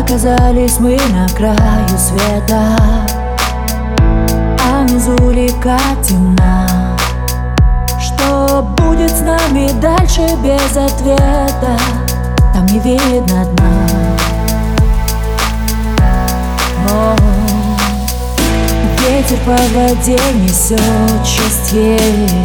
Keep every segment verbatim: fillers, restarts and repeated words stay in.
Оказались мы на краю света, а внизу река темна. Что будет с нами дальше без ответа? Там не видно дна. О, ветер по воде несет счастье.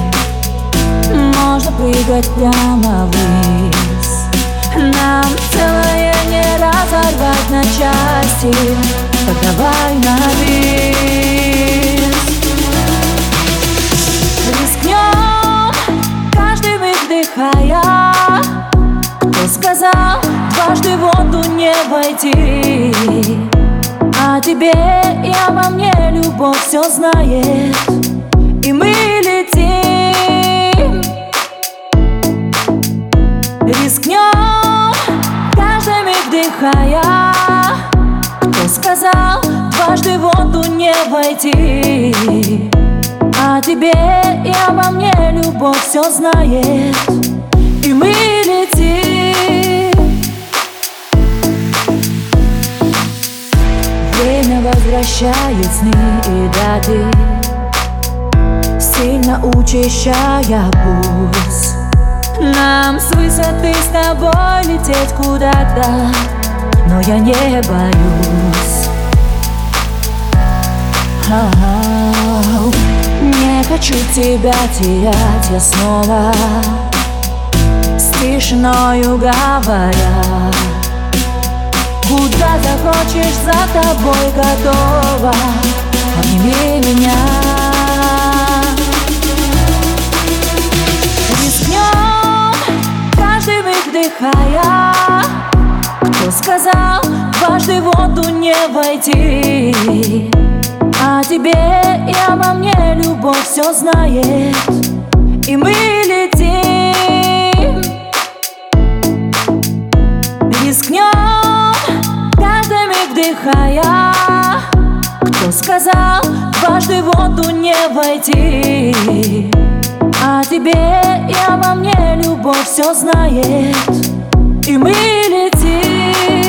Можно прыгать прямо вниз. Нам целое не разорвать на части. Так давай на бис. Рискнем, каждый миг вдыхая. Кто сказал, дважды в воду не войти? О тебе и обо мне любовь все знает, и мы летим. Рискнем, каждый миг вдыхая. Кто сказал, дважды в воду не войти? О тебе и обо мне любовь все знает, и мы летим. Время возвращает сны и даты, сильно учащая пульс. Нам с высоты с тобой лететь куда-то, но я не боюсь. Ау, не хочу тебя терять я снова, с тишиною говоря. Куда захочешь, за тобой готова. Обними меня. Рискнем, каждый миг вдыхая. Кто сказал, дважды в воду не войти? О тебе и обо мне любовь все знает, и мы летим. Рискнем, каждый миг вдыхая. Кто сказал, дважды в воду не войти? О тебе и обо мне любовь все знает, и мы летим.